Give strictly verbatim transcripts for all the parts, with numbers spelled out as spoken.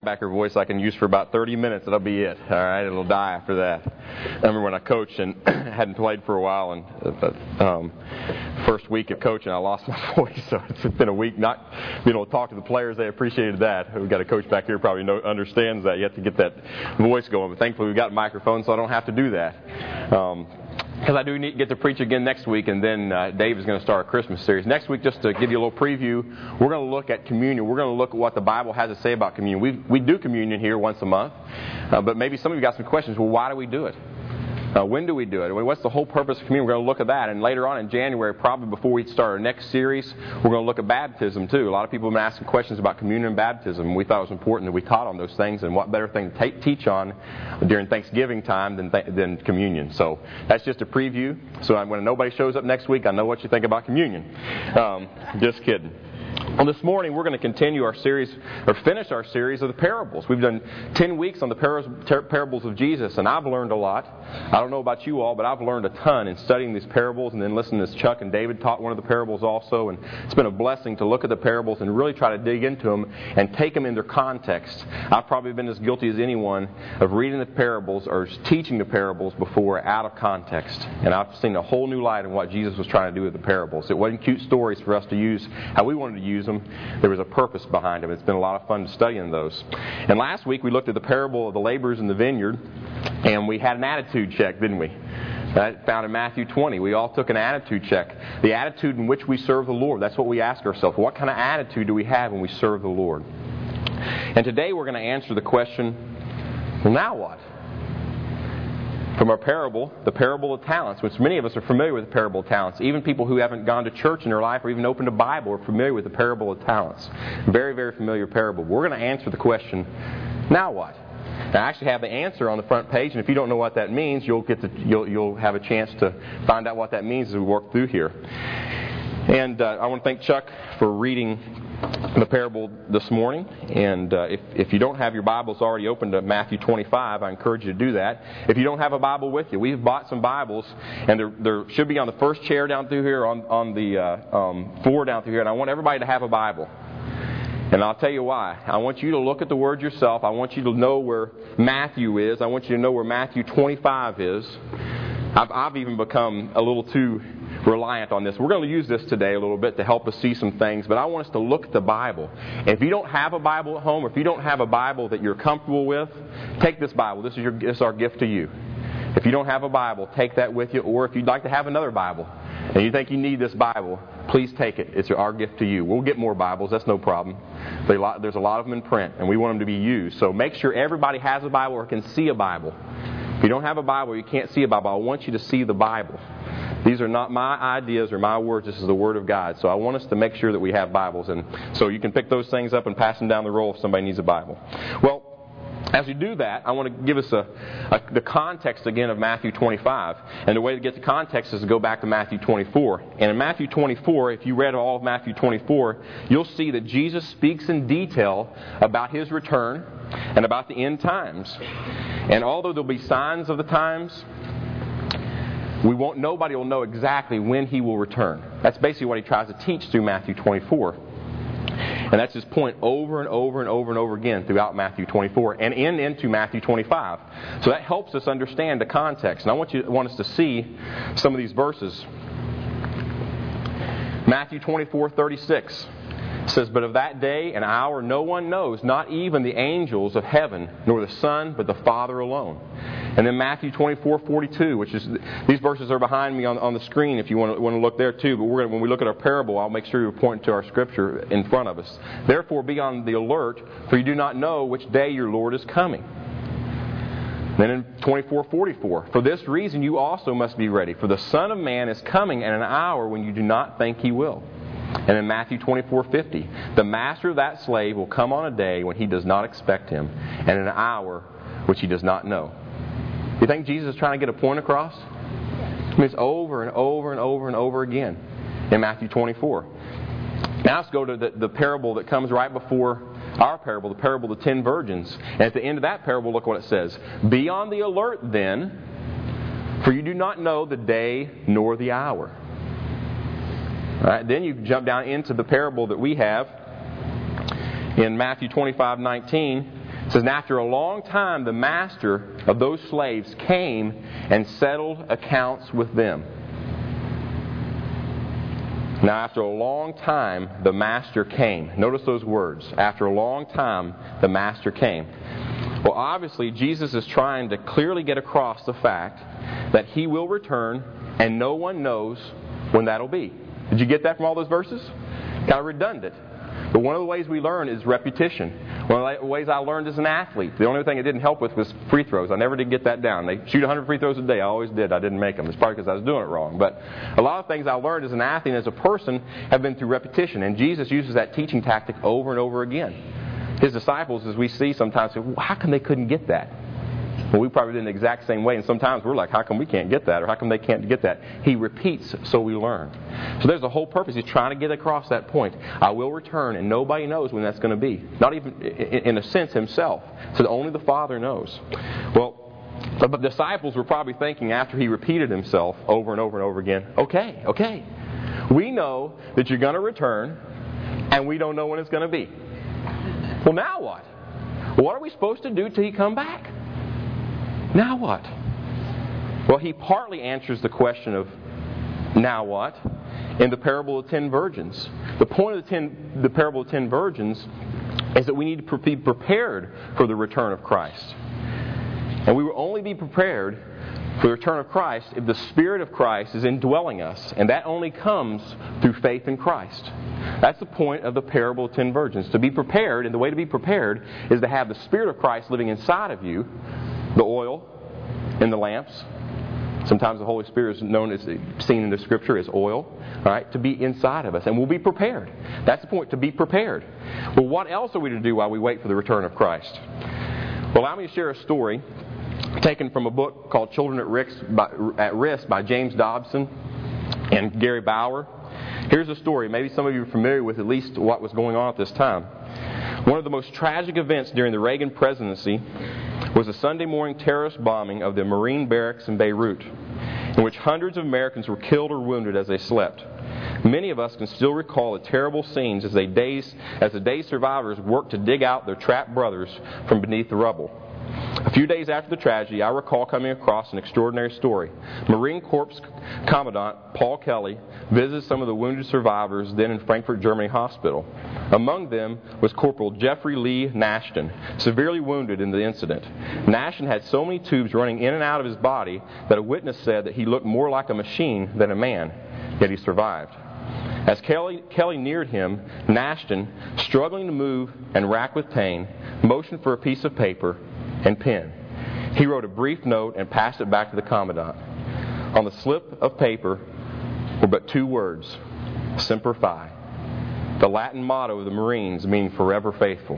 backer voice I can use for about thirty minutes. That'll be it. All right, it'll die after that. I remember when I coached and hadn't played for a while, and uh, um, first week of coaching I lost my voice. So it's been a week not being able to talk to the players. They appreciated that. We've got a coach back here who probably know, understands that. You have to get that voice going. But thankfully we've got microphones, so I don't have to do that. Um, Because I do need, get to preach again next week, and then uh, Dave is going to start a Christmas series. Next week, just to give you a little preview, we're going to look at communion. We're going to look at what the Bible has to say about communion. We we do communion here once a month, uh, but maybe some of you got some questions. Well, why do we do it? Uh, when do we do it? What's the whole purpose of communion? We're going to look at that. And later on in January, probably before we start our next series, we're going to look at baptism too. A lot of people have been asking questions about communion and baptism. We thought it was important that we taught on those things, and what better thing to take, teach on during Thanksgiving time than, th- than communion. So that's just a preview. So when nobody shows up next week, I know what you think about communion. Um, just kidding. Well, this morning we're going to continue our series, or finish our series of the parables. We've done ten weeks on the par- ter- parables of Jesus, and I've learned a lot. I don't know about you all, but I've learned a ton in studying these parables, and then listening to Chuck and David taught one of the parables also. And it's been a blessing to look at the parables and really try to dig into them and take them in their context. I've probably been as guilty as anyone of reading the parables or teaching the parables before out of context. And I've seen a whole new light in what Jesus was trying to do with the parables. It wasn't cute stories for us to use how we wanted to use them. There was a purpose behind them. It's been a lot of fun studying those. And last week we looked at the parable of the laborers in the vineyard, and we had an attitude check, didn't we? That found in Matthew twenty. We all took an attitude check. The attitude in which we serve the Lord. That's what we ask ourselves. What kind of attitude do we have when we serve the Lord? And today we're going to answer the question, well, now what? From our parable, the parable of talents, which many of us are familiar with the parable of talents. Even people who haven't gone to church in their life or even opened a Bible are familiar with the parable of talents. Very, very familiar parable. We're going to answer the question, now what? Now, I actually have the answer on the front page, and if you don't know what that means, you'll get to, you'll, you'll have a chance to find out what that means as we work through here. And uh, I want to thank Chuck for reading the parable this morning. And uh, if, if you don't have your Bibles already open to Matthew twenty-five, I encourage you to do that. If you don't have a Bible with you, we've bought some Bibles, and there, there should be on the first chair down through here, on, on the uh, um, floor down through here, and I want everybody to have a Bible. And I'll tell you why. I want you to look at the Word yourself. I want you to know where Matthew is. I want you to know where Matthew twenty-five is. I've, I've even become a little too reliant on this. We're going to use this today a little bit to help us see some things, but I want us to look at the Bible. And if you don't have a Bible at home, or if you don't have a Bible that you're comfortable with, take this Bible. This is, your, this is our gift to you. If you don't have a Bible, take that with you. Or if you'd like to have another Bible and you think you need this Bible, please take it. It's our gift to you. We'll get more Bibles. That's no problem. There's a lot of them in print, and we want them to be used. So make sure everybody has a Bible or can see a Bible. If you don't have a Bible, you can't see a Bible, I want you to see the Bible. These are not my ideas or my words. This is the Word of God. So I want us to make sure that we have Bibles. And so you can pick those things up and pass them down the roll if somebody needs a Bible. Well, as we do that, I want to give us a, a, the context again of Matthew twenty-five. And the way to get the context is to go back to Matthew twenty-four. And in Matthew twenty-four, if you read all of Matthew twenty-four, you'll see that Jesus speaks in detail about His return and about the end times. And although there'll be signs of the times, we won't. Nobody will know exactly when He will return. That's basically what He tries to teach through Matthew twenty-four. And that's His point over and over and over and over again throughout Matthew twenty-four and in into Matthew twenty-five. So that helps us understand the context. And I want you want us to see some of these verses. Matthew twenty-four thirty-six says, "But of that day and hour no one knows, not even the angels of heaven, nor the Son, but the Father alone." And then Matthew twenty-four forty-two, which is, these verses are behind me on, on the screen if you want to, want to look there too. But we're going to, when we look at our parable, I'll make sure you point to our scripture in front of us. "Therefore be on the alert, for you do not know which day your Lord is coming." Then in twenty-four forty-four, "For this reason you also must be ready, for the Son of Man is coming at an hour when you do not think He will." And in Matthew twenty-four fifty, "The master of that slave will come on a day when he does not expect him, and in an hour which he does not know." You think Jesus is trying to get a point across? I mean, it's over and over and over and over again in Matthew twenty-four. Now let's go to the, the parable that comes right before our parable, the parable of the ten virgins. And at the end of that parable, look what it says. "Be on the alert then, for you do not know the day nor the hour." All right, then you jump down into the parable that we have in Matthew twenty-five nineteen. says, and after a long time, the master of those slaves came and settled accounts with them. Now, after a long time, the master came. Notice those words. After a long time, the master came. Well, obviously, Jesus is trying to clearly get across the fact that He will return, and no one knows when that'll be. Did you get that from all those verses? Kind of redundant. But one of the ways we learn is repetition. One of the ways I learned as an athlete, the only thing it didn't help with was free throws. I never did get that down. They shoot one hundred free throws a day. I always did. I didn't make them. It's probably because I was doing it wrong. But a lot of things I learned as an athlete and as a person have been through repetition. And Jesus uses that teaching tactic over and over again. His disciples, as we see sometimes, say, well, how come they couldn't get that? Well, we probably did in the exact same way, and sometimes we're like, how come we can't get that, or how come they can't get that? He repeats so we learn. So there's a whole purpose. He's trying to get across that point. I will return, and nobody knows when that's going to be. Not even, in a sense, Himself. So only the Father knows. Well, the disciples were probably thinking after He repeated Himself over and over and over again, okay, okay, we know that you're going to return, and we don't know when it's going to be. Well, now what? What are we supposed to do till He come back? Now what? Well, He partly answers the question of now what in the parable of the ten virgins. The point of the, ten, the parable of the ten virgins is that we need to be prepared for the return of Christ. And we will only be prepared for the return of Christ if the Spirit of Christ is indwelling us. And that only comes through faith in Christ. That's the point of the parable of ten virgins. To be prepared, and the way to be prepared is to have the Spirit of Christ living inside of you, the oil in the lamps. Sometimes the Holy Spirit is known as, seen in the Scripture as oil, all right, to be inside of us. And we'll be prepared. That's the point, to be prepared. Well, what else are we to do while we wait for the return of Christ? Well, allow me to share a story taken from a book called Children at Risk by, at Risk by James Dobson and Gary Bauer. Here's a story. Maybe some of you are familiar with at least what was going on at this time. One of the most tragic events during the Reagan presidency was the Sunday morning terrorist bombing of the Marine barracks in Beirut, in which hundreds of Americans were killed or wounded as they slept. Many of us can still recall the terrible scenes as, they days, as the day's survivors worked to dig out their trapped brothers from beneath the rubble. A few days after the tragedy, I recall coming across an extraordinary story. Marine Corps Commandant Paul Kelly visited some of the wounded survivors then in Frankfurt, Germany hospital. Among them was Corporal Jeffrey Lee Nashton, severely wounded in the incident. Nashton had so many tubes running in and out of his body that a witness said that he looked more like a machine than a man, yet he survived. As Kelly, Kelly neared him, Nashton, struggling to move and racked with pain, motioned for a piece of paper and pen. He wrote a brief note and passed it back to the Commandant. On the slip of paper were but two words, Semper Fi, the Latin motto of the Marines meaning forever faithful.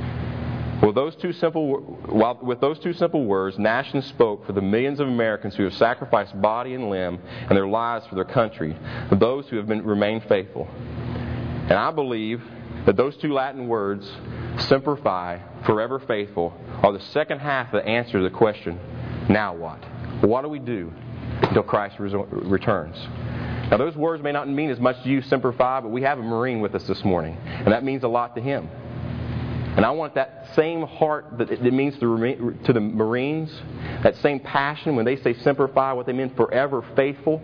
With those two simple, while, with those two simple words, Nashton spoke for the millions of Americans who have sacrificed body and limb and their lives for their country, for those who have been, remained faithful. And I believe that those two Latin words, Semper Fi, forever faithful, are the second half of the answer to the question, now what? What do we do until Christ returns? Now those words may not mean as much to you, Semper Fi, but we have a Marine with us this morning, and that means a lot to him. And I want that same heart that it means to the Marines, that same passion when they say Semper Fi, what they mean forever faithful.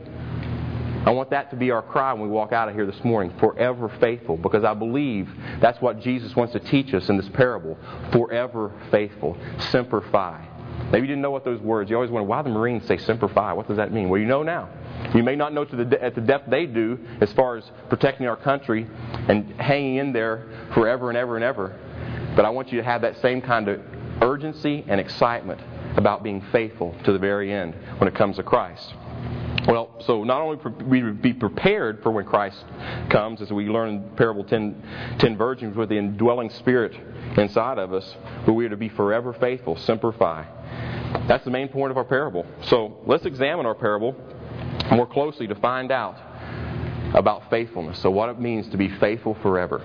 I want that to be our cry when we walk out of here this morning, forever faithful, because I believe that's what Jesus wants to teach us in this parable, forever faithful, Semper Fi. Maybe you didn't know what those words, you always wonder, why the Marines say Semper Fi? What does that mean? Well, you know now. You may not know to the, at the depth they do as far as protecting our country and hanging in there forever and ever and ever, but I want you to have that same kind of urgency and excitement about being faithful to the very end when it comes to Christ. Well, so not only we be prepared for when Christ comes, as we learn in parable ten, ten virgins with the indwelling Spirit inside of us, but we are to be forever faithful, Semper Fi. That's the main point of our parable. So let's examine our parable more closely to find out about faithfulness. So what it means to be faithful forever.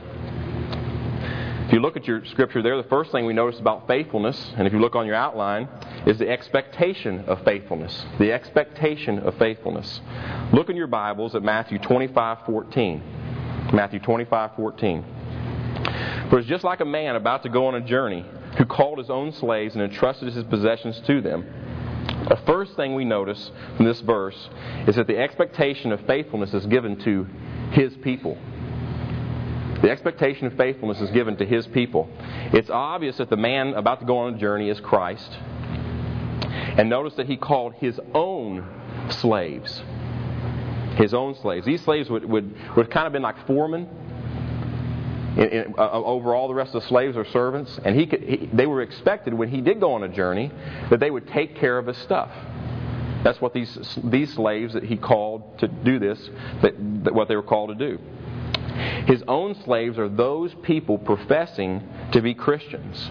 If you look at your scripture there, the first thing we notice about faithfulness, and if you look on your outline, is the expectation of faithfulness. The expectation of faithfulness. Look in your Bibles at Matthew twenty-five fourteen. Matthew twenty-five fourteen. For it's just like a man about to go on a journey, who called his own slaves and entrusted his possessions to them. The first thing we notice from this verse is that the expectation of faithfulness is given to his people. The expectation of faithfulness is given to his people. It's obvious that the man about to go on a journey is Christ. And notice that he called his own slaves. His own slaves. These slaves would, would, would kind of been like foremen in, in, uh, over all the rest of the slaves or servants. And he, could, he they were expected when he did go on a journey that they would take care of his stuff. That's what these these slaves that he called to do this, that, that what they were called to do. His own slaves are those people professing to be Christians.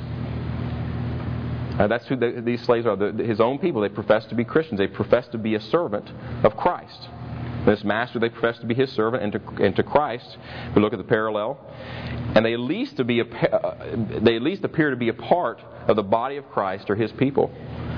Uh, that's who the, these slaves are. The, his own people. They profess to be Christians. They profess to be a servant of Christ. This master, they profess to be his servant, and to, and to Christ, we look at the parallel, and they at least to be a, uh, they at least appear to be a part of the body of Christ or his people.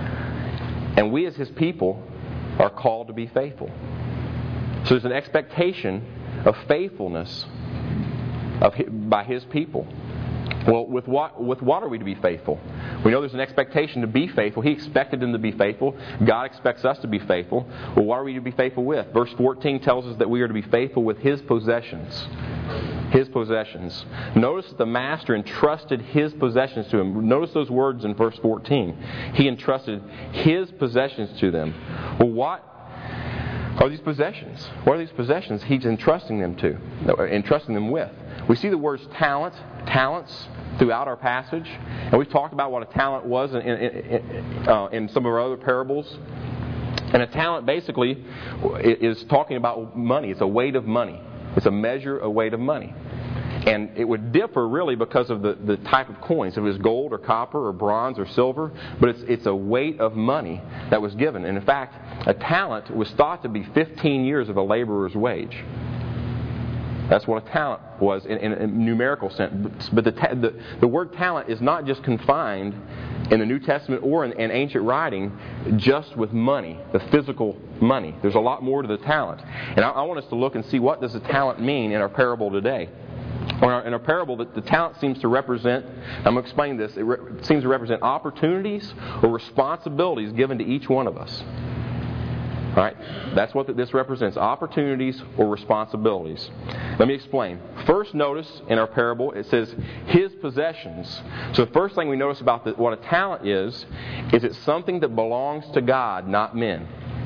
And we as his people are called to be faithful. So there's an expectation of faithfulness of his, by his people. Well, with what with what are we to be faithful? We know there's an expectation to be faithful. He expected them to be faithful. God expects us to be faithful. Well, what are we to be faithful with? Verse fourteen tells us that we are to be faithful with his possessions. His possessions. Notice that the master entrusted his possessions to him. Notice those words in verse fourteen. He entrusted his possessions to them. Well, what are these possessions? What are these possessions he's entrusting them to, entrusting them with? We see the words talent, talents throughout our passage, and we've talked about what a talent was in, in, in, uh, in some of our other parables. And a talent basically is talking about money. It's a weight of money. It's a measure, a weight of money. And it would differ really because of the, the type of coins. If it was gold or copper or bronze or silver, but it's it's a weight of money that was given. And in fact, a talent was thought to be fifteen years of a laborer's wage. That's what a talent was in, in a numerical sense. But the, ta- the the word talent is not just confined in the New Testament or in, in ancient writing just with money, the physical money. There's a lot more to the talent. And I, I want us to look and see what does the talent mean in our parable today. In our, in our parable, the, the talent seems to represent, I'm going to explain this, it, re, it seems to represent opportunities or responsibilities given to each one of us. All right, that's what this represents, opportunities or responsibilities. Let me explain. First, notice in our parable, it says his possessions. So the first thing we notice about the, what a talent is, is it's something that belongs to God, not men.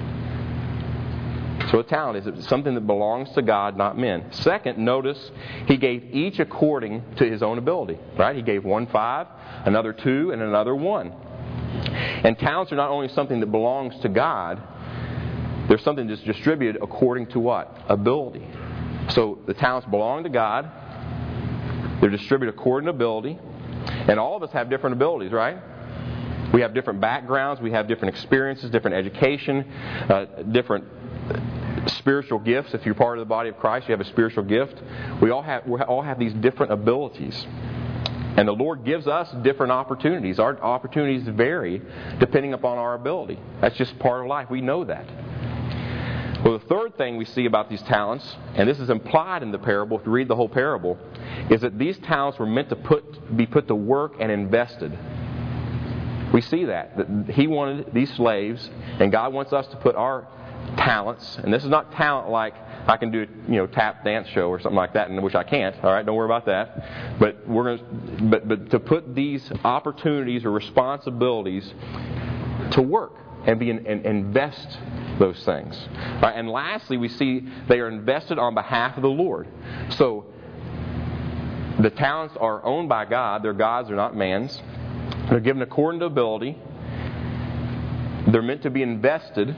So a talent is it's something that belongs to God, not men. Second, notice he gave each according to his own ability. Right? He gave one five, another two, and another one. And talents are not only something that belongs to God, they're something that's distributed according to what? Ability. So the talents belong to God. They're distributed according to ability. And all of us have different abilities, right? We have different backgrounds. We have different experiences, different education, uh, different spiritual gifts. If you're part of the body of Christ, you have a spiritual gift. We all have we all have these different abilities. And the Lord gives us different opportunities. Our opportunities vary depending upon our ability. That's just part of life. We know that. Well, the third thing we see about these talents, and this is implied in the parable, if you read the whole parable, is that these talents were meant to put be put to work and invested. We see that. That He wanted these slaves, and God wants us to put our talents, and this is not talent like I can do a you know tap dance show or something like that, and which I can't. All right, don't worry about that. But we're going, to, but but to put these opportunities or responsibilities to work and be and invest those things. All right, and lastly, we see they are invested on behalf of the Lord. So the talents are owned by God. They're God's. They're not man's. They're given according to ability. They're meant to be invested.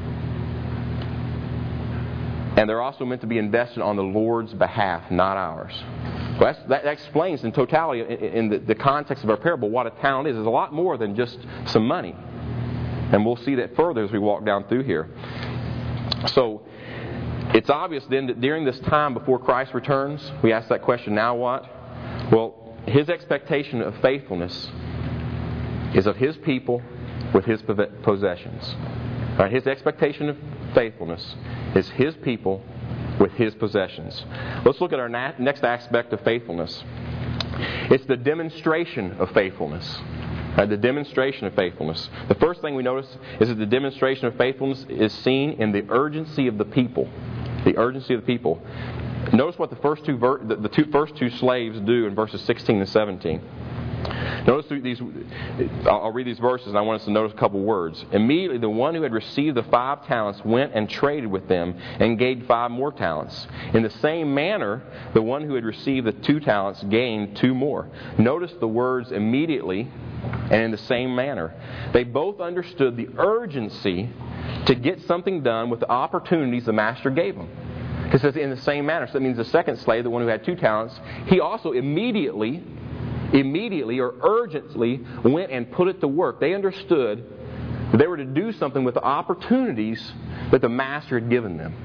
And they're also meant to be invested on the Lord's behalf, not ours. Well, that's, that explains in totality, in, in the, the context of our parable, what a talent is. It's a lot more than just some money. And we'll see that further as we walk down through here. So, it's obvious then that during this time before Christ returns, we ask that question, now what? Well, His expectation of faithfulness is of His people with His possessions. All right, His expectation of faithfulness is His people with His possessions. Let's look at our na- next aspect of faithfulness. It's the demonstration of faithfulness. Right, the demonstration of faithfulness. The first thing we notice is that the demonstration of faithfulness is seen in the urgency of the people. The urgency of the people. Notice what the first two ver- the, the two, first two slaves do in verses sixteen and seventeen. Notice these. I'll read these verses, and I want us to notice a couple words. Immediately, the one who had received the five talents went and traded with them and gained five more talents. In the same manner, the one who had received the two talents gained two more. Notice the words immediately and in the same manner. They both understood the urgency to get something done with the opportunities the master gave them. It says in the same manner. So that means the second slave, the one who had two talents, he also immediately, immediately or urgently went and put it to work. They understood that they were to do something with the opportunities that the master had given them.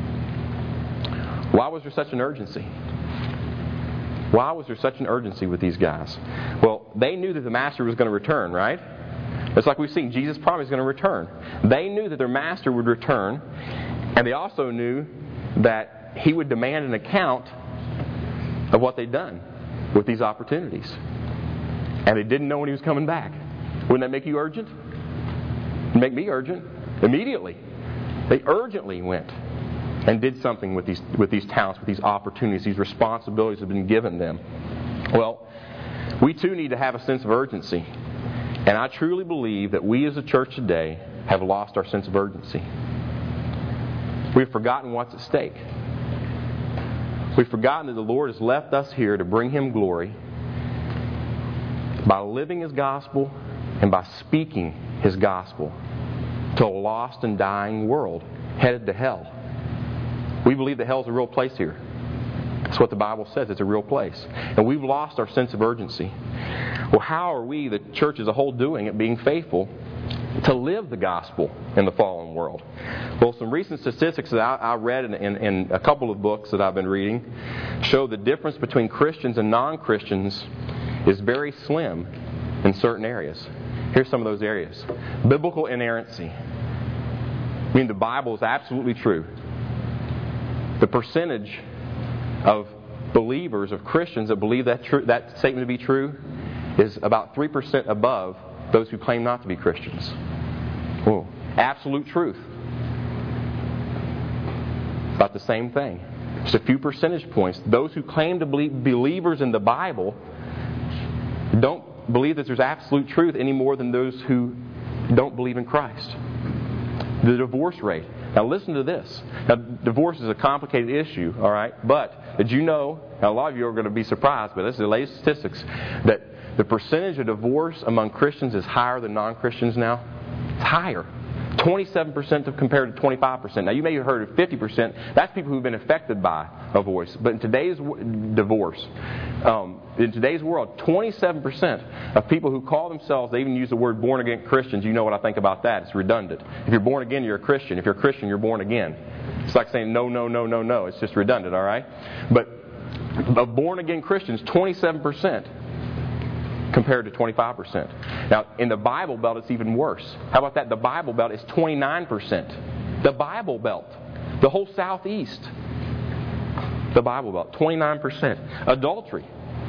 Why was there such an urgency? Why was there such an urgency with these guys? Well, they knew that the master was going to return, right? It's like we've seen, Jesus promised he's going to return. They knew that their master would return, and they also knew that he would demand an account of what they'd done with these opportunities. And they didn't know when he was coming back. Wouldn't that make you urgent? It'd make me urgent. Immediately. They urgently went and did something with these with these talents, with these opportunities, these responsibilities that have been given them. Well, we too need to have a sense of urgency. And I truly believe that we as a church today have lost our sense of urgency. We've forgotten what's at stake. We've forgotten that the Lord has left us here to bring Him glory by living His gospel and by speaking His gospel to a lost and dying world headed to hell. We believe that hell's a real place here. That's what the Bible says. It's a real place. And we've lost our sense of urgency. Well, how are we, the church as a whole, doing at being faithful to live the gospel in the fallen world? Well, some recent statistics that I, I read in, in, in a couple of books that I've been reading show the difference between Christians and non-Christians is very slim in certain areas. Here's some of those areas. Biblical inerrancy. I mean, the Bible is absolutely true. The percentage of believers, of Christians that believe that tr- that statement to be true is about three percent above those who claim not to be Christians. Whoa. Absolute truth. About the same thing. Just a few percentage points. Those who claim to be believers in the Bible don't believe that there's absolute truth any more than those who don't believe in Christ. The divorce rate. Now listen to this. Now, divorce is a complicated issue, all right? But did you know, now a lot of you are going to be surprised, but this is the latest statistics, that the percentage of divorce among Christians is higher than non-Christians now? It's higher. twenty-seven percent compared to twenty-five percent. Now you may have heard of fifty percent. That's people who've been affected by a divorce. But in today's divorce, um, in today's world, twenty-seven percent of people who call themselves, they even use the word born again Christians. You know what I think about that. It's redundant. If you're born again, you're a Christian. If you're a Christian, you're born again. It's like saying no, no, no, no, no. It's just redundant, all right? But of born again Christians, twenty-seven percent. Compared to twenty-five percent. Now, in the Bible Belt, it's even worse. How about that? The Bible Belt is twenty-nine percent. The Bible Belt. The whole Southeast. The Bible Belt. twenty-nine percent. Adultery.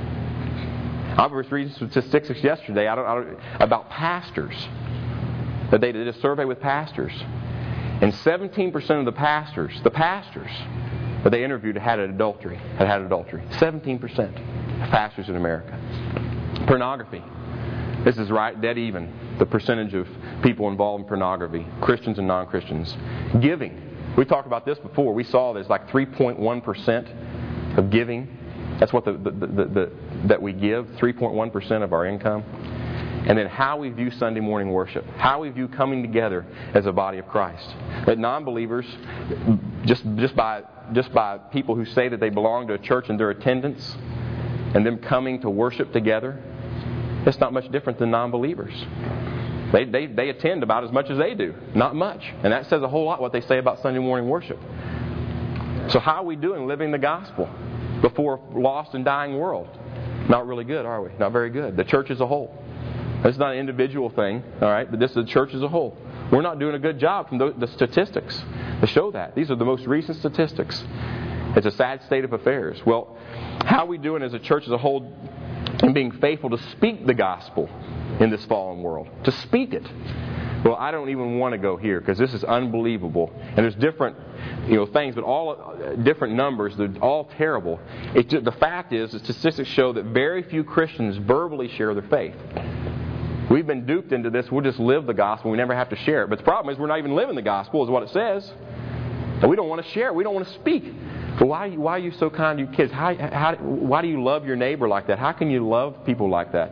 I was reading statistics yesterday I don't, I don't, about pastors. That they did a survey with pastors. And seventeen percent of the pastors, the pastors that they interviewed had had adultery. Had had adultery. seventeen percent of pastors in America. Pornography. This is right dead even. The percentage of people involved in pornography, Christians and non-Christians. Giving. We talked about this before. We saw there's like three point one percent of giving. That's what the, the, the, the, the that we give. three point one percent of our income. And then how we view Sunday morning worship. How we view coming together as a body of Christ. That non-believers, just just by just by people who say that they belong to a church and their attendance, and them coming to worship together, it's not much different than non-believers. They, they, they attend about as much as they do. Not much. And that says a whole lot what they say about Sunday morning worship. So how are we doing living the gospel before a lost and dying world? Not really good, are we? Not very good. The church as a whole. This is not an individual thing, all right? But this is the church as a whole. We're not doing a good job from the, the statistics to show that. These are the most recent statistics. It's a sad state of affairs. Well, how are we doing as a church as a whole and being faithful to speak the gospel in this fallen world. To speak it. Well, I don't even want to go here because this is unbelievable. And there's different, you know, things, but all uh, different numbers. They're all terrible. It just, the fact is, the statistics show that very few Christians verbally share their faith. We've been duped into this. We'll just live the gospel. We never have to share it. But the problem is we're not even living the gospel, is what it says. And we don't want to share it. We don't want to speak. But why, why are you so kind to your kids? How, how, why do you love your neighbor like that? How can you love people like that?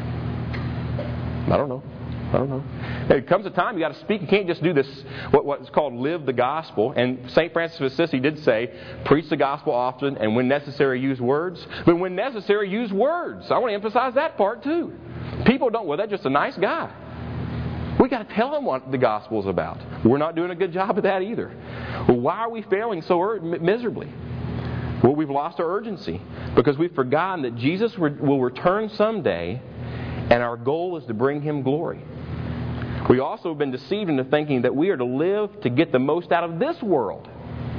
I don't know. I don't know. There comes a time you got to speak. You can't just do this, what, what's called live the gospel. And Saint Francis of Assisi did say, preach the gospel often, and when necessary, use words. But when necessary, use words. I want to emphasize that part too. People don't, well, that's just a nice guy. We got to tell them what the gospel is about. We're not doing a good job of that either. Well, why are we failing so ur- miserably? Well, we've lost our urgency because we've forgotten that Jesus re- will return someday, and our goal is to bring Him glory. We also have been deceived into thinking that we are to live to get the most out of this world.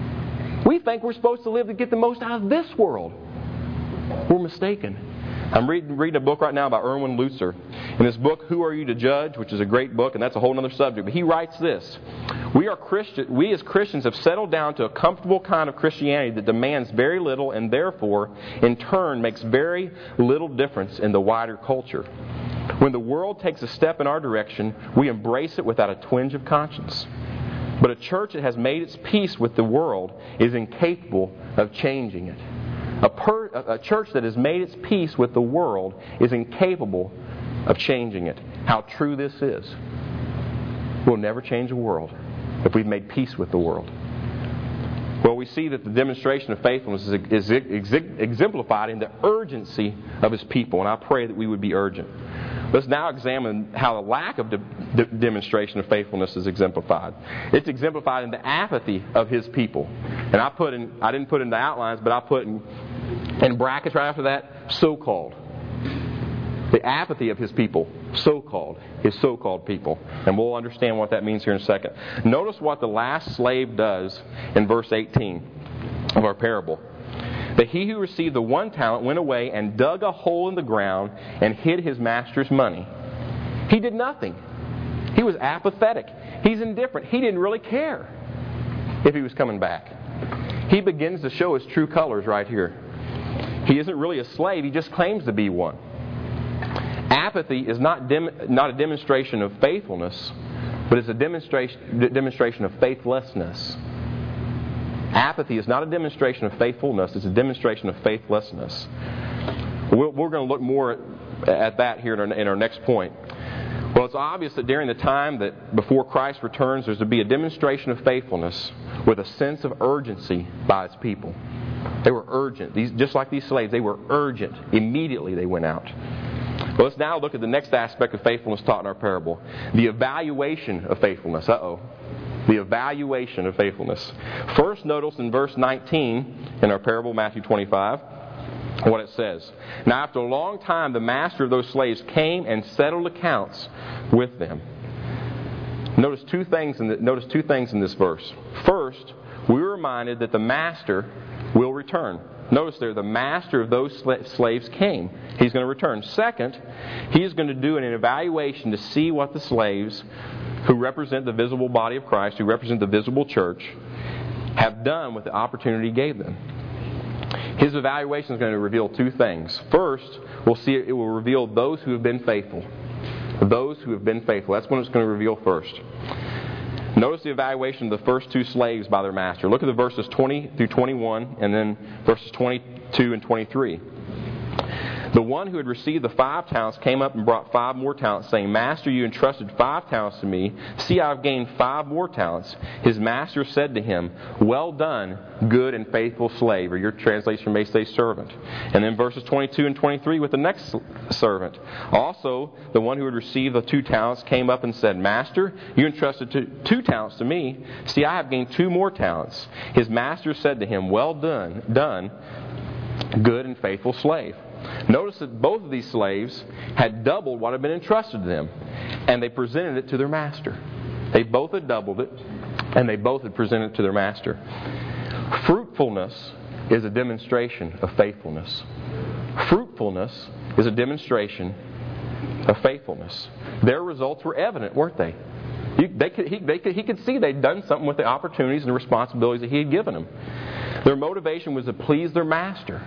We think we're supposed to live to get the most out of this world. We're mistaken. I'm reading, reading a book right now by Erwin Lutzer. In this book, Who Are You to Judge?, which is a great book, and that's a whole other subject. But he writes this. We are Christian, we as Christians have settled down to a comfortable kind of Christianity that demands very little and therefore, in turn, makes very little difference in the wider culture. When the world takes a step in our direction, we embrace it without a twinge of conscience. But a church that has made its peace with the world is incapable of changing it. A, per, a church that has made its peace with the world is incapable of changing it. How true this is. We'll never change the world if we've made peace with the world. Well, we see that the demonstration of faithfulness is, is ex- exemplified in the urgency of His people, and I pray that we would be urgent. Let's now examine how the lack of de- de- demonstration of faithfulness is exemplified. It's exemplified in the apathy of His people. And I put in, I didn't put in the outlines, but I put in, in brackets right after that, so-called. The apathy of His people, so-called, His so-called people. And we'll understand what that means here in a second. Notice what the last slave does in verse eighteen of our parable. That he who received the one talent went away and dug a hole in the ground and hid his master's money. He did nothing. He was apathetic. He's indifferent. He didn't really care if he was coming back. He begins to show his true colors right here. He isn't really a slave. He just claims to be one. Apathy is not dem- not a demonstration of faithfulness, but it's a demonstration demonstration of faithlessness. Apathy is not a demonstration of faithfulness, it's a demonstration of faithlessness. We're, we're going to look more at, at that here in our, in our next point. Well, it's obvious that during the time that before Christ returns, there's to be a demonstration of faithfulness with a sense of urgency by His people. They were urgent. These, just like these slaves, they were urgent. Immediately they went out. Well, let's now look at the next aspect of faithfulness taught in our parable. The evaluation of faithfulness. Uh-oh. The evaluation of faithfulness. First, notice in verse nineteen in our parable, Matthew twenty-five, what it says. Now, after a long time, the master of those slaves came and settled accounts with them. Notice two things in the, notice two things in this verse. First, we were reminded that the master will return. Notice there, the master of those slaves came. He's going to return. Second, he is going to do an evaluation to see what the slaves who represent the visible body of Christ, who represent the visible church, have done with the opportunity He gave them. His evaluation is going to reveal two things. First, we'll see it will reveal those who have been faithful. Those who have been faithful. That's what it's going to reveal first. Notice the evaluation of the first two slaves by their master. Look at the verses twenty through twenty-one, and then verses twenty-two and twenty-three. The one who had received the five talents came up and brought five more talents, saying, Master, you entrusted five talents to me. See, I have gained five more talents. His master said to him, Well done, good and faithful slave. Or your translation may say servant. And then verses twenty-two and twenty-three with the next servant. Also, the one who had received the two talents came up and said, Master, you entrusted two, two talents to me. See, I have gained two more talents. His master said to him, Well done, done, good and faithful slave. Notice that both of these slaves had doubled what had been entrusted to them, and they presented it to their master. They both had doubled it, and they both had presented it to their master. Fruitfulness is a demonstration of faithfulness. Fruitfulness is a demonstration of faithfulness. Their results were evident, weren't they? He, they could, he, they could, he could see they'd done something with the opportunities and the responsibilities that he had given them. Their motivation was to please their master.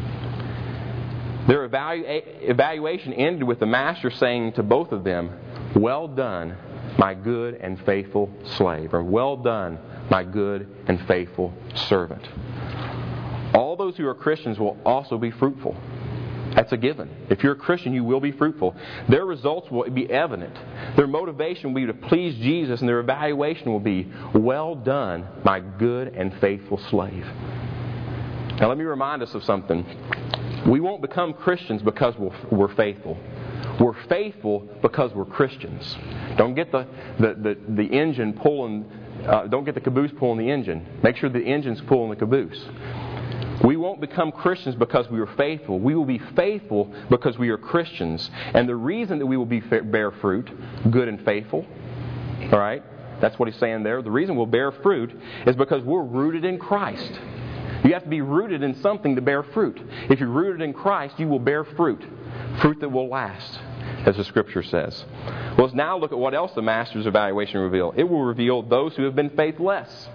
Their evalu- evaluation ended with the master saying to both of them, "Well done, my good and faithful slave," or "Well done, my good and faithful servant." All those who are Christians will also be fruitful. That's a given. If you're a Christian, you will be fruitful. Their results will be evident. Their motivation will be to please Jesus, and their evaluation will be, "Well done, my good and faithful slave." Now let me remind us of something. We won't become Christians because we're faithful. We're faithful because we're Christians. Don't get the, the, the, the engine pulling, uh, don't get the caboose pulling the engine. Make sure the engine's pulling the caboose. We won't become Christians because we are faithful. We will be faithful because we are Christians. And the reason that we will be bear fruit, good and faithful, all right, that's what he's saying there. The reason we'll bear fruit is because we're rooted in Christ. You have to be rooted in something to bear fruit. If you're rooted in Christ, you will bear fruit. Fruit that will last, as the Scripture says. Well, let's now look at what else the Master's evaluation will reveal. It will reveal those who have been faithless.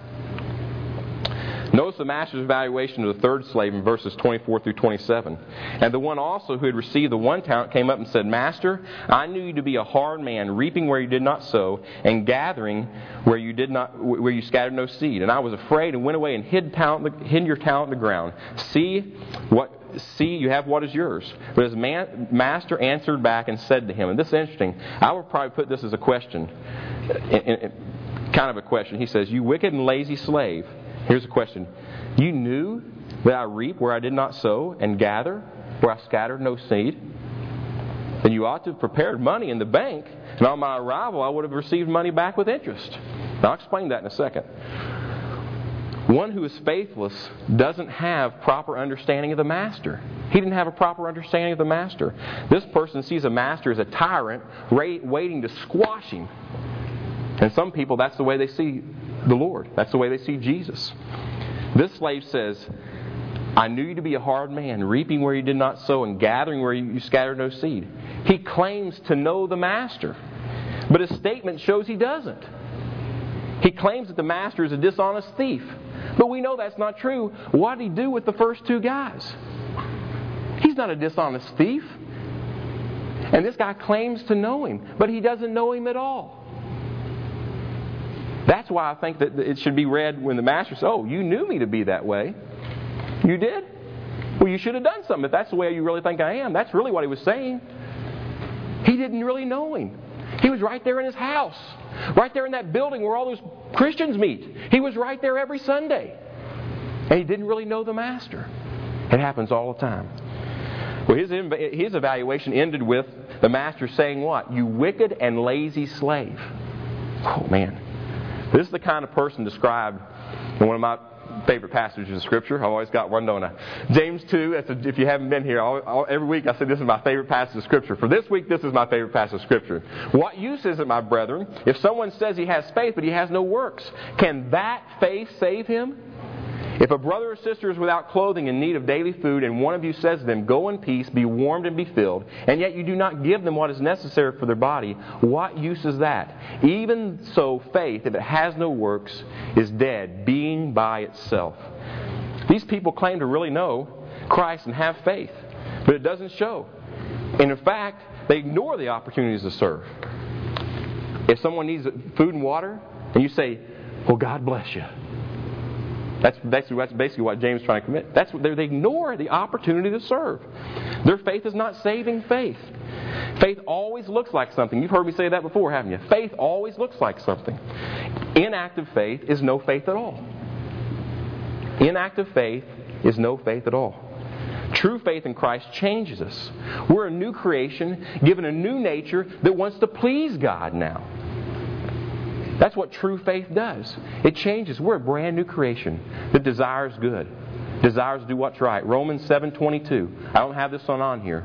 Notice the Master's evaluation of the third slave in verses twenty-four through twenty-seven. "And the one also who had received the one talent came up and said, 'Master, I knew you to be a hard man, reaping where you did not sow, and gathering where you did not, where you scattered no seed. And I was afraid and went away and hid talent, hid your talent in the ground. See what." See, you have what is yours. But his man, master answered back and said to him, and this is interesting, I would probably put this as a question, in, in, kind of a question. He says, "You wicked and lazy slave." Here's a question. "You knew that I reap where I did not sow, and gather where I scattered no seed? Then you ought to have prepared money in the bank, and on my arrival I would have received money back with interest." Now, I'll explain that in a second. One who is faithless doesn't have proper understanding of the master. He didn't have a proper understanding of the master. This person sees a master as a tyrant waiting to squash him. And some people, that's the way they see the Lord. That's the way they see Jesus. This slave says, "I knew you to be a hard man, reaping where you did not sow and gathering where you scattered no seed." He claims to know the master, but his statement shows he doesn't. He claims that the master is a dishonest thief, but we know that's not true. What did he do with the first two guys? He's not a dishonest thief. And this guy claims to know him, but he doesn't know him at all. That's why I think that it should be read when the master says, "Oh, you knew me to be that way." You did? Well, you should have done something if that's the way you really think I am. That's really what he was saying. He didn't really know him. He was right there in his house. Right there in that building where all those Christians meet. He was right there every Sunday. And he didn't really know the master. It happens all the time. Well, his, his evaluation ended with the master saying what? "You wicked and lazy slave." Oh, man. This is the kind of person described in one of my favorite passages of Scripture. I've always got one, don't I? James two, that's a, if you haven't been here, I'll, I'll, every week I say this is my favorite passage of Scripture. For this week, this is my favorite passage of Scripture. "What use is it, my brethren, if someone says he has faith, but he has no works? Can that faith save him? If a brother or sister is without clothing in need of daily food, and one of you says to them, 'Go in peace, be warmed and be filled,' and yet you do not give them what is necessary for their body, what use is that? Even so, faith, if it has no works, is dead, being by itself." These people claim to really know Christ and have faith, but it doesn't show. And in fact, they ignore the opportunities to serve. If someone needs food and water, and you say, "Well, God bless you." That's basically, that's basically what James is trying to commit. That's what they ignore the opportunity to serve. Their faith is not saving faith. Faith always looks like something. You've heard me say that before, haven't you? Faith always looks like something. Inactive faith is no faith at all. Inactive faith is no faith at all. True faith in Christ changes us. We're a new creation, given a new nature that wants to please God now. That's what true faith does. It changes. We're a brand new creation that desires good, desires to do what's right. Romans seven twenty-two. I don't have this one on here.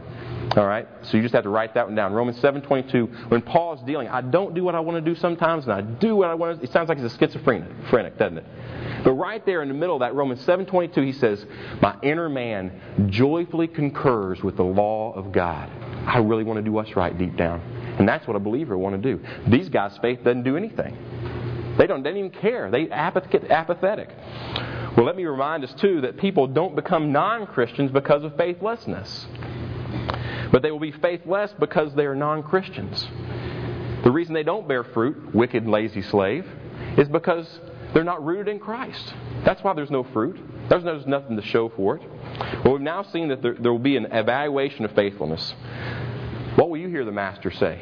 All right? So you just have to write that one down. Romans seven twenty-two, when Paul is dealing, I don't do what I want to do sometimes, and I do what I want to. It sounds like he's a schizophrenic, doesn't it? But right there in the middle of that, Romans seven twenty-two, he says, my inner man joyfully concurs with the law of God. I really want to do what's right deep down. And that's what a believer want to do. These guys' faith doesn't do anything. They don't, they don't even care. They're apathetic. Well, let me remind us, too, that people don't become non-Christians because of faithlessness. But they will be faithless because they are non-Christians. The reason they don't bear fruit, wicked, lazy slave, is because they're not rooted in Christ. That's why there's no fruit. There's, there's nothing to show for it. Well, we've now seen that there, there will be an evaluation of faithfulness. What will you hear the Master say?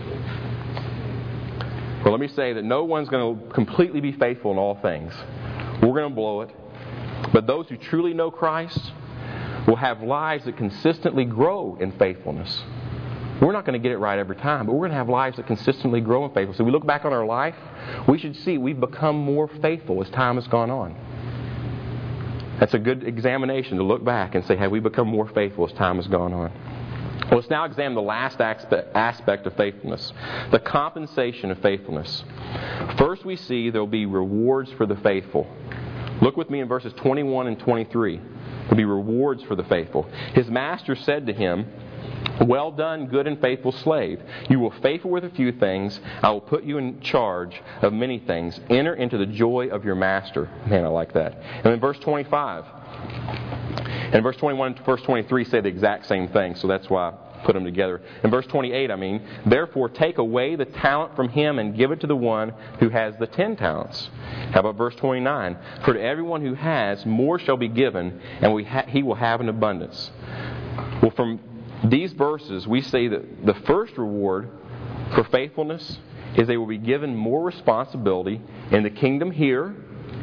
Well, let me say that no one's going to completely be faithful in all things. We're going to blow it. But those who truly know Christ will have lives that consistently grow in faithfulness. We're not going to get it right every time, but we're going to have lives that consistently grow in faithfulness. So we look back on our life, we should see we've become more faithful as time has gone on. That's a good examination to look back and say, have we become more faithful as time has gone on? Well, let's now examine the last aspect of faithfulness, the compensation of faithfulness. First, we see there will be rewards for the faithful. Look with me in verses twenty-one and twenty-three. There will be rewards for the faithful. His master said to him, well done, good and faithful slave. You were faithful with a few things. I will put you in charge of many things. Enter into the joy of your master. Man, I like that. And then verse twenty-five. And verse twenty-one and verse twenty-three say the exact same thing, so that's why I put them together. In verse twenty-eight, I mean, therefore take away the talent from him and give it to the one who has the ten talents. How about verse twenty-nine? For to everyone who has, more shall be given, and we ha- he will have an abundance. Well, from these verses, we see that the first reward for faithfulness is they will be given more responsibility in the kingdom here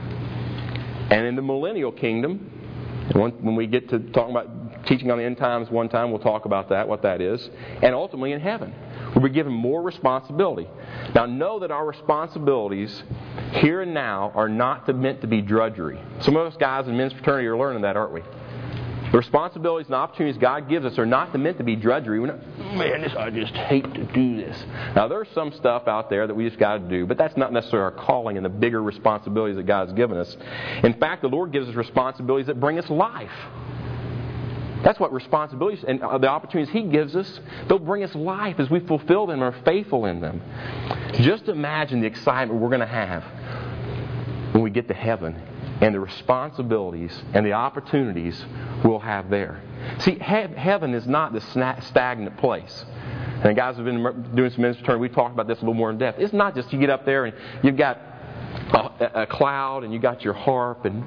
and in the millennial kingdom. And when we get to talking about teaching on the end times one time, we'll talk about that, what that is. And ultimately in heaven, we'll be given more responsibility. Now know that our responsibilities here and now are not meant to be drudgery. Some of us guys in men's fraternity are learning that, aren't we? The responsibilities and opportunities God gives us are not meant to be drudgery. We're not, man, this, I just hate to do this. Now, there's some stuff out there that we just got to do, but that's not necessarily our calling and the bigger responsibilities that God's given us. In fact, the Lord gives us responsibilities that bring us life. That's what responsibilities and the opportunities He gives us, they'll bring us life as we fulfill them and are faithful in them. Just imagine the excitement we're going to have when we get to heaven and the responsibilities and the opportunities we'll have there. See, he- heaven is not the stagnant place. And guys have been doing some ministry, we talked about this a little more in depth. It's not just you get up there and you've got a, a cloud and you got your harp and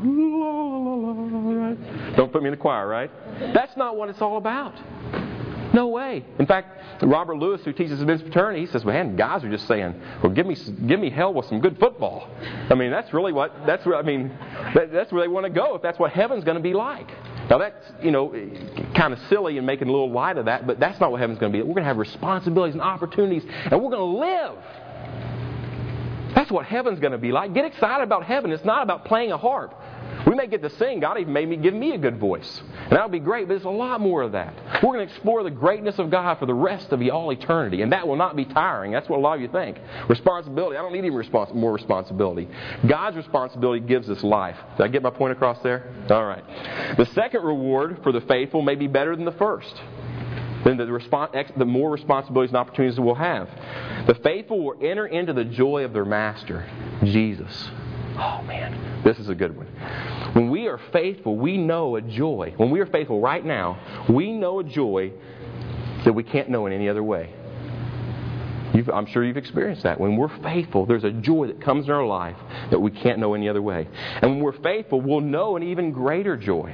don't put me in the choir, right? That's not what it's all about. No way. In fact, Robert Lewis, who teaches in men's fraternity, he says, man, guys are just saying, well, give me give me hell with some good football. I mean, that's really what, that's where, I mean, that, that's where they want to go if that's what heaven's going to be like. Now, that's, you know, kind of silly and making a little light of that, but that's not what heaven's going to be. We're going to have responsibilities and opportunities, and we're going to live. That's what heaven's going to be like. Get excited about heaven. It's not about playing a harp. We may get to sing. God even made me give me a good voice. And that would be great, but there's a lot more of that. We're going to explore the greatness of God for the rest of all eternity. And that will not be tiring. That's what a lot of you think. Responsibility. I don't need even respons- more responsibility. God's responsibility gives us life. Did I get my point across there? All right. The second reward for the faithful may be better than the first. Then the, respons- the more responsibilities and opportunities we'll have. The faithful will enter into the joy of their master, Jesus. Oh, man, this is a good one. When we are faithful, we know a joy. When we are faithful right now, we know a joy that we can't know in any other way. You've, I'm sure you've experienced that. When we're faithful, there's a joy that comes in our life that we can't know any other way. And when we're faithful, we'll know an even greater joy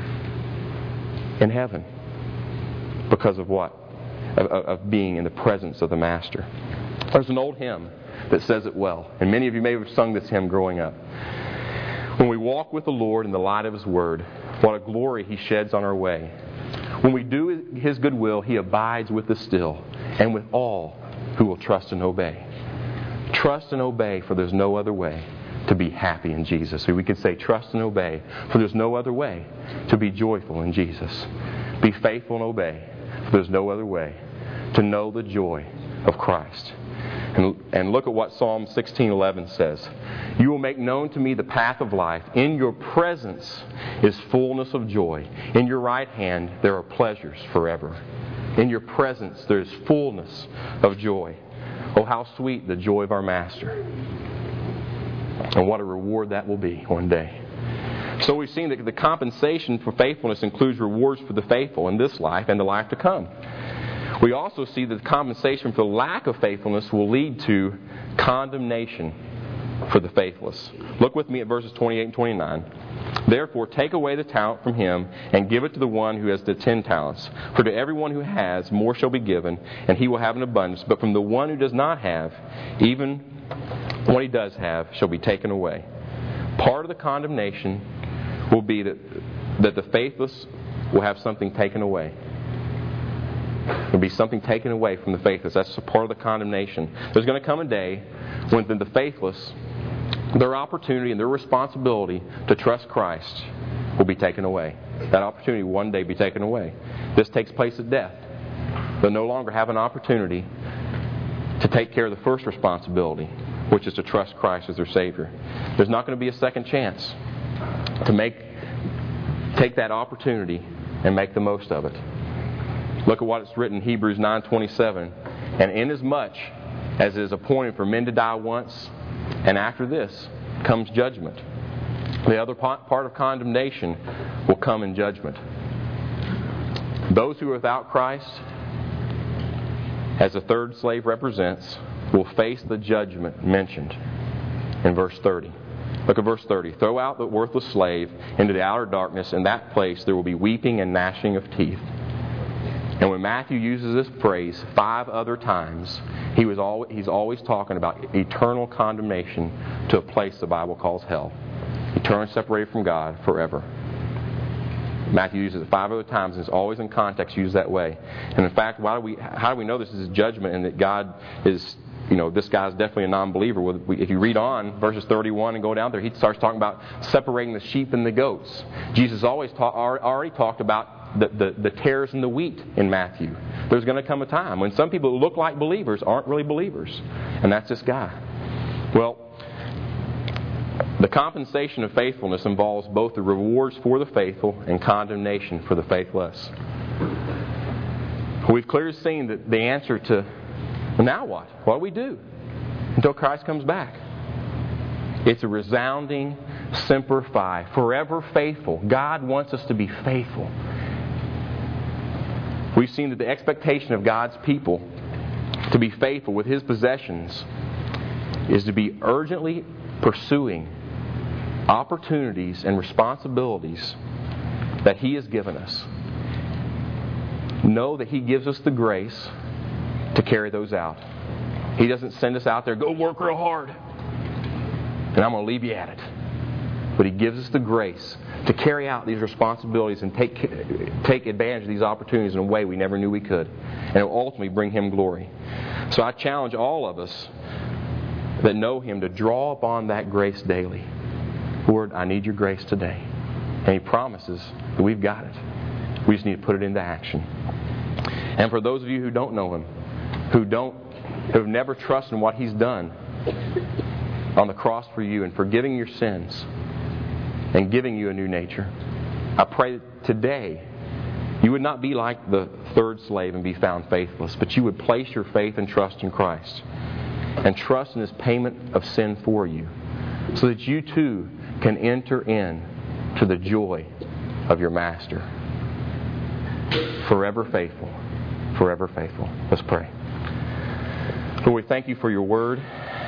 in heaven. Because of what? Of, of being in the presence of the Master. There's an old hymn that says it well. And many of you may have sung this hymn growing up. When we walk with the Lord in the light of His Word, what a glory He sheds on our way. When we do His good will, He abides with us still, and with all who will trust and obey. Trust and obey, for there's no other way to be happy in Jesus. So we could say trust and obey, for there's no other way to be joyful in Jesus. Be faithful and obey. There's no other way to know the joy of Christ. And, and look at what Psalm sixteen eleven says. You will make known to me the path of life. In your presence is fullness of joy. In your right hand there are pleasures forever. In your presence there is fullness of joy. Oh, how sweet the joy of our Master. And what a reward that will be one day. So we've seen that the compensation for faithfulness includes rewards for the faithful in this life and the life to come. We also see that the compensation for the lack of faithfulness will lead to condemnation for the faithless. Look with me at verses twenty-eight and twenty-nine. Therefore, take away the talent from him and give it to the one who has the ten talents. For to everyone who has, more shall be given, and he will have an abundance. But from the one who does not have, even what he does have shall be taken away. Part of the condemnation will be that, that the faithless will have something taken away. There will be something taken away from the faithless. That's a part of the condemnation. There's going to come a day when the faithless, their opportunity and their responsibility to trust Christ will be taken away. That opportunity will one day be taken away. This takes place at death. They'll no longer have an opportunity to take care of the first responsibility, which is to trust Christ as their Savior. There's not going to be a second chance to make take that opportunity and make the most of it. Look at what it's written in Hebrews nine twenty-seven. And inasmuch as it is appointed for men to die once, and after this comes judgment. The other part of condemnation will come in judgment. Those who are without Christ, as the third slave represents, will face the judgment mentioned in verse thirty. Look at verse thirty. Throw out the worthless slave into the outer darkness. In that place there will be weeping and gnashing of teeth. And when Matthew uses this phrase five other times, he was always, he's always talking about eternal condemnation to a place the Bible calls hell. Eternally separated from God forever. Matthew uses it five other times and it's always in context used that way. And in fact, why do we, how do we know this is judgment and that God is, you know, this guy's definitely a non-believer? Well, if you read on, verses thirty-one and go down there, he starts talking about separating the sheep and the goats. Jesus always ta- already talked about The, the, the tares and the wheat in Matthew. There's going to come a time when some people who look like believers aren't really believers. And that's this guy. Well, the compensation of faithfulness involves both the rewards for the faithful and condemnation for the faithless. We've clearly seen that the answer to, well, now what? What do we do until Christ comes back? It's a resounding Semper Fi, forever faithful. God wants us to be faithful. We've seen that the expectation of God's people to be faithful with His possessions is to be urgently pursuing opportunities and responsibilities that He has given us. Know that He gives us the grace to carry those out. He doesn't send us out there, go work real hard, and I'm going to leave you at it. But He gives us the grace to carry out these responsibilities and take take advantage of these opportunities in a way we never knew we could. And it will ultimately bring Him glory. So I challenge all of us that know Him to draw upon that grace daily. Lord, I need your grace today. And He promises that we've got it. We just need to put it into action. And for those of you who don't know Him, who don't, who have never trusted in what He's done on the cross for you and forgiving your sins and giving you a new nature, I pray that today you would not be like the third slave and be found faithless, but you would place your faith and trust in Christ and trust in His payment of sin for you so that you too can enter in to the joy of your Master. Forever faithful. Forever faithful. Let's pray. Lord, we thank you for your word.